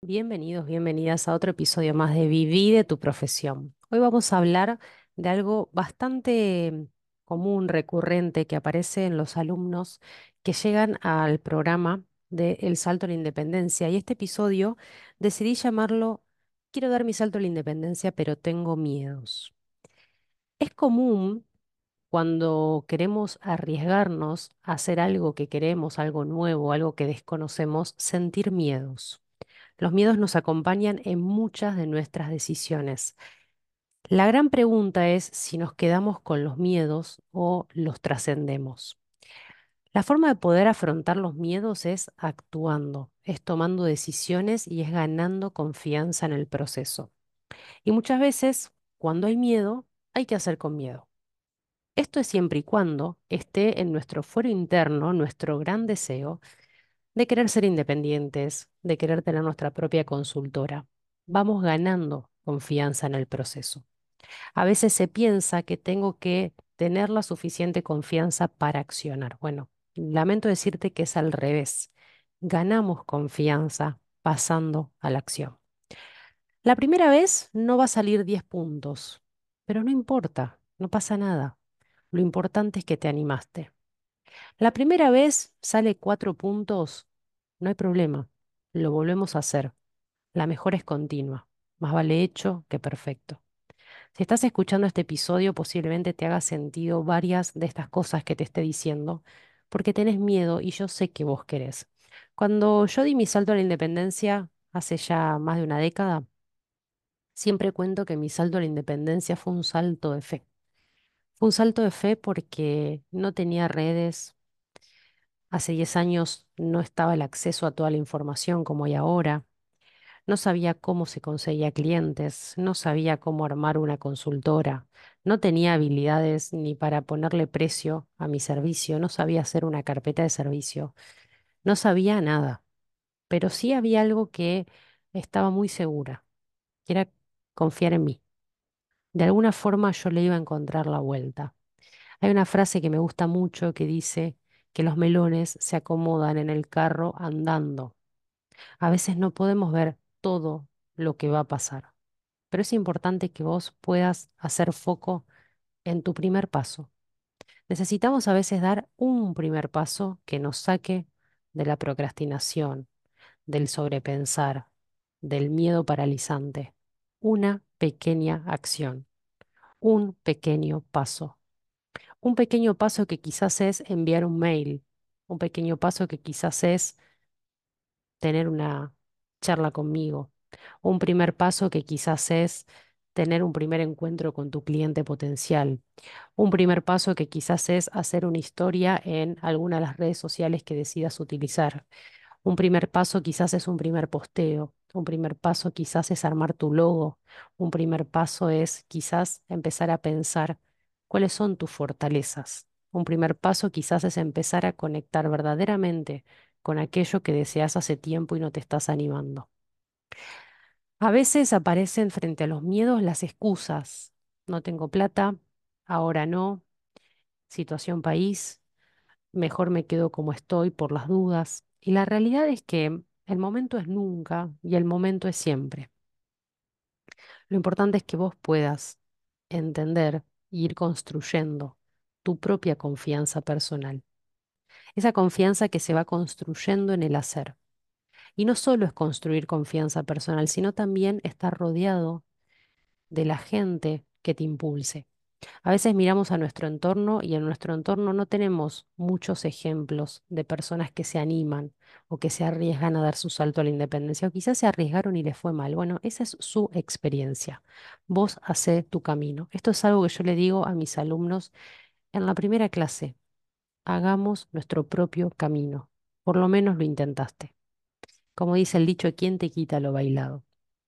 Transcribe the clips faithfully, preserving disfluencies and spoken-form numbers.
Bienvenidos, bienvenidas a otro episodio más de Viví de tu profesión. Hoy vamos a hablar de algo bastante común, recurrente, que aparece en los alumnos que llegan al programa de El Salto a la Independencia. Y este episodio decidí llamarlo Quiero dar mi salto a la independencia, pero tengo miedos. Es común cuando queremos arriesgarnos a hacer algo que queremos, algo nuevo, algo que desconocemos, sentir miedos. Los miedos nos acompañan en muchas de nuestras decisiones. La gran pregunta es si nos quedamos con los miedos o los trascendemos. La forma de poder afrontar los miedos es actuando, es tomando decisiones y es ganando confianza en el proceso. Y muchas veces, cuando hay miedo, hay que hacer con miedo. Esto es siempre y cuando esté en nuestro fuero interno, nuestro gran deseo de querer ser independientes, de querer tener nuestra propia consultora. Vamos ganando confianza en el proceso. A veces se piensa que tengo que tener la suficiente confianza para accionar. Bueno, lamento decirte que es al revés. Ganamos confianza pasando a la acción. La primera vez no va a salir diez puntos, pero no importa, no pasa nada. Lo importante es que te animaste. La primera vez sale cuatro puntos, no hay problema, lo volvemos a hacer. La mejora es continua, más vale hecho que perfecto. Si estás escuchando este episodio, posiblemente te haga sentido varias de estas cosas que te esté diciendo, porque tenés miedo y yo sé que vos querés. Cuando yo di mi salto a la independencia, hace ya más de una década, siempre cuento que mi salto a la independencia fue un salto de fe. Fue un salto de fe porque no tenía redes. Hace diez años no estaba el acceso a toda la información como hay ahora. No sabía cómo se conseguía clientes, no sabía cómo armar una consultora, no tenía habilidades ni para ponerle precio a mi servicio, no sabía hacer una carpeta de servicio, no sabía nada, pero sí había algo que estaba muy segura, que era confiar en mí. De alguna forma yo le iba a encontrar la vuelta. Hay una frase que me gusta mucho que dice que los melones se acomodan en el carro andando. A veces no podemos ver todo lo que va a pasar, pero es importante que vos puedas hacer foco en tu primer paso. Necesitamos a veces dar un primer paso que nos saque de la procrastinación, del sobrepensar, del miedo paralizante. Una pequeña acción, un pequeño paso. Un pequeño paso que quizás es enviar un mail, un pequeño paso que quizás es tener una charla conmigo. Un primer paso que quizás es tener un primer encuentro con tu cliente potencial. Un primer paso que quizás es hacer una historia en alguna de las redes sociales que decidas utilizar. Un primer paso quizás es un primer posteo. Un primer paso quizás es armar tu logo. Un primer paso es quizás empezar a pensar cuáles son tus fortalezas. Un primer paso quizás es empezar a conectar verdaderamente con aquello que deseas hace tiempo y no te estás animando. A veces aparecen frente a los miedos las excusas. No tengo plata, ahora no, situación país, mejor me quedo como estoy por las dudas. Y la realidad es que el momento es nunca y el momento es siempre. Lo importante es que vos puedas entender e ir construyendo tu propia confianza personal. Esa confianza que se va construyendo en el hacer. Y no solo es construir confianza personal, sino también estar rodeado de la gente que te impulse. A veces miramos a nuestro entorno y en nuestro entorno no tenemos muchos ejemplos de personas que se animan o que se arriesgan a dar su salto a la independencia o quizás se arriesgaron y les fue mal. Bueno, esa es su experiencia. Vos hacé tu camino. Esto es algo que yo le digo a mis alumnos en la primera clase. Hagamos nuestro propio camino. Por lo menos lo intentaste. Como dice el dicho, ¿quién te quita lo bailado?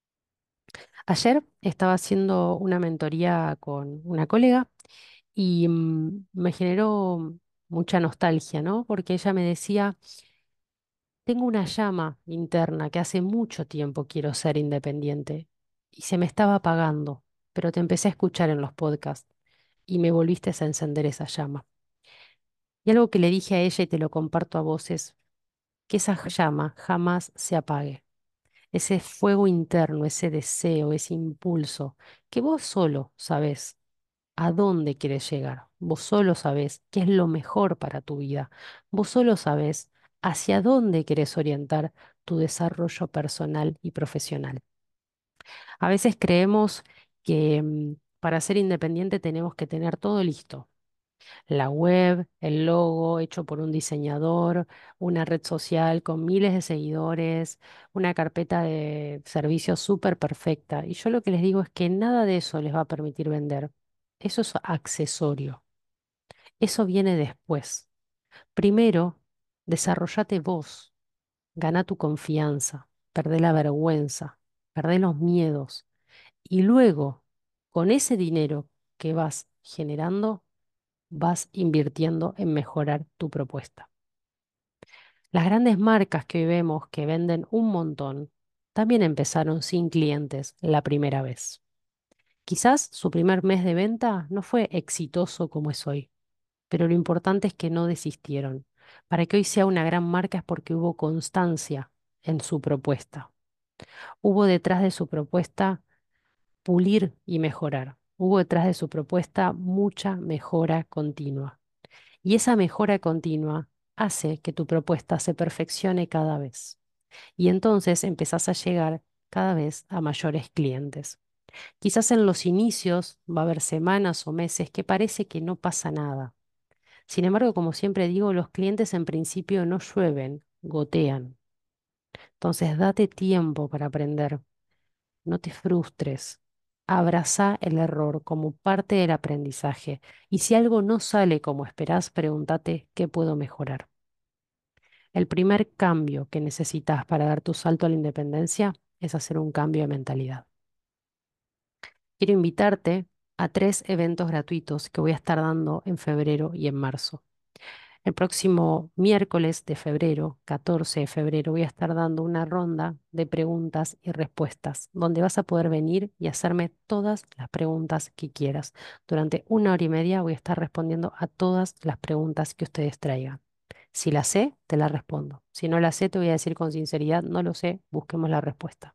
Ayer estaba haciendo una mentoría con una colega y mm, me generó mucha nostalgia, ¿no? Porque ella me decía, tengo una llama interna que hace mucho tiempo quiero ser independiente y se me estaba apagando, pero te empecé a escuchar en los podcasts y me volviste a encender esa llama. Y algo que le dije a ella y te lo comparto a vos es que esa llama jamás se apague. ese fuego interno, ese deseo, ese impulso, que vos solo sabés a dónde quieres llegar, vos solo sabés qué es lo mejor para tu vida, vos solo sabés hacia dónde querés orientar tu desarrollo personal y profesional. A veces creemos que mm, para ser independiente tenemos que tener todo listo. La web, el logo hecho por un diseñador, una red social con miles de seguidores, una carpeta de servicios súper perfecta. Y yo lo que les digo es que nada de eso les va a permitir vender. Eso es accesorio. Eso viene después. Primero, desarrollate vos, gana tu confianza, perdé la vergüenza, perdé los miedos. Y luego, con ese dinero que vas generando, vas invirtiendo en mejorar tu propuesta. Las grandes marcas que hoy vemos que venden un montón también empezaron sin clientes la primera vez. Quizás su primer mes de venta no fue exitoso como es hoy, pero lo importante es que no desistieron. Para que hoy sea una gran marca es porque hubo constancia en su propuesta. Hubo detrás de su propuesta pulir y mejorar. Hubo detrás de su propuesta mucha mejora continua. Y esa mejora continua hace que tu propuesta se perfeccione cada vez. Y entonces empezás a llegar cada vez a mayores clientes. Quizás en los inicios va a haber semanas o meses que parece que no pasa nada. Sin embargo, como siempre digo, los clientes en principio no llueven, gotean. Entonces date tiempo para aprender. No te frustres. Abraza el error como parte del aprendizaje. Y si algo no sale como esperás, pregúntate qué puedo mejorar. El primer cambio que necesitas para dar tu salto a la independencia es hacer un cambio de mentalidad. Quiero invitarte a tres eventos gratuitos que voy a estar dando en febrero y en marzo. El próximo miércoles de febrero, catorce de febrero, voy a estar dando una ronda de preguntas y respuestas, donde vas a poder venir y hacerme todas las preguntas que quieras. Durante una hora y media voy a estar respondiendo a todas las preguntas que ustedes traigan. Si la sé, te la respondo. Si no la sé, te voy a decir con sinceridad, no lo sé, busquemos la respuesta.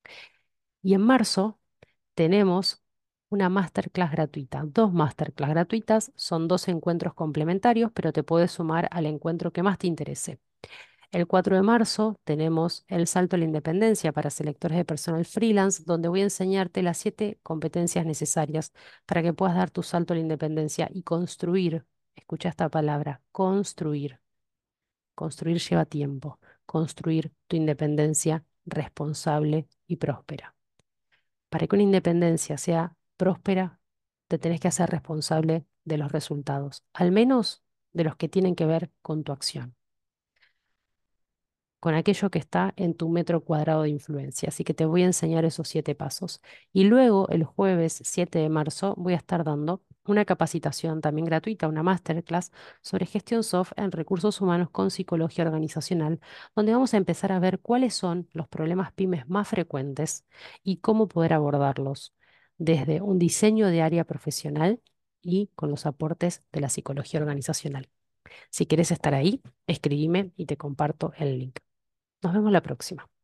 Y en marzo tenemos una masterclass gratuita, dos masterclass gratuitas, son dos encuentros complementarios, pero te puedes sumar al encuentro que más te interese. El cuatro de marzo tenemos el salto a la independencia para selectores de personal freelance, donde voy a enseñarte las siete competencias necesarias para que puedas dar tu salto a la independencia y construir, escucha esta palabra, construir. Construir lleva tiempo, construir tu independencia responsable y próspera. Para que una independencia sea próspera, te tenés que hacer responsable de los resultados, al menos de los que tienen que ver con tu acción, con aquello que está en tu metro cuadrado de influencia. Así que te voy a enseñar esos siete pasos. Y luego, el jueves siete de marzo, voy a estar dando una capacitación también gratuita, una masterclass sobre gestión soft en recursos humanos con psicología organizacional, donde vamos a empezar a ver cuáles son los problemas pymes más frecuentes y cómo poder abordarlos desde un diseño de área profesional y con los aportes de la psicología organizacional. Si quieres estar ahí, escribime y te comparto el link. Nos vemos la próxima.